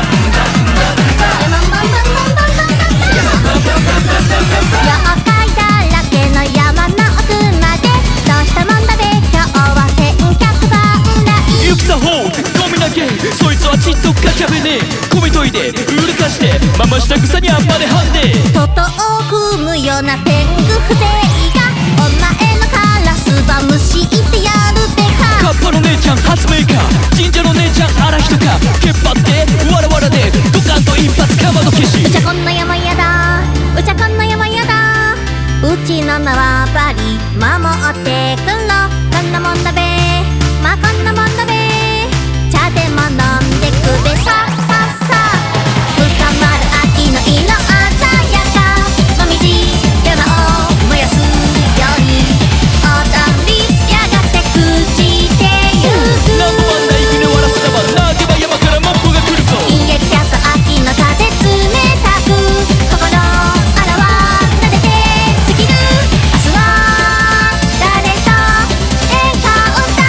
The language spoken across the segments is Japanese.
らけの山の奥までどうしたもんだべ今日は1100番台行くさほうゴミ投げそいつはちっとかちゃべねえ米研いでうるかしてママした草にあんまではんでととを踏むような天狗風情がお前のカラスはむしってやるべかカッパの姉ちゃん発明家神社の姉ちゃん荒人かけっぱってわらわらでドカンと一発かまど消しうちゃこんの山やだうちゃこんの山やだうちの縄張り守ってくんろこんなもんだべまあこんなもんだべ茶でも飲んでくべさささ深まる秋の色鮮やかもみじ山を燃やすように踊りやがて朽ちてゆく何度もあんな息で笑せたば泣けば山からモップが来るぞ陰液キャット秋の風冷たく心あらわ撫でて過ぎる明日は誰とエンカウンタ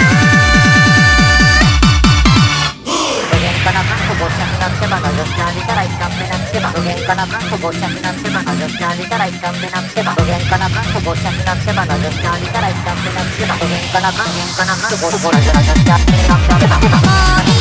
無限かな看護者になってばの女子なりたら一旦目なくせば無限かな看護者になってばの女子なりたら一旦目なくせば無限かな看護者になってばの女子なりたら一旦目なくせば無限かな看護者になってば無限かな看護者になってばもう